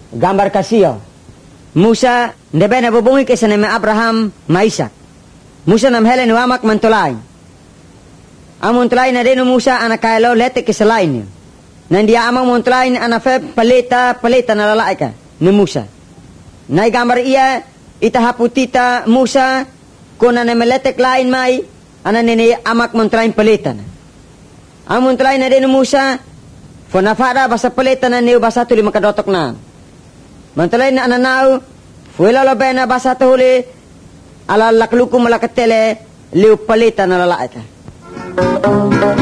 gambar kasih. Musa ndebe na bubungi kaysa na Abraham Maisak. Musa nam helen wamak mantulay. Amon tulay na deno Musa anak kailo letek kisalain niyo. Nandiya amang montulay na anafeb paleta na lalaki ka ni Musa. Nay gambar iya itahaputita Musa kuna na meletek lain may ananini amak montulay paleta na. Amon tulay na deno Musa fonafada basa paleta na niyo basa tuli makadotok na. Mantulay na ananaw, fuela lobe na basa tuhuli, ala lakluku malakatele, liu palita na lalaki ka.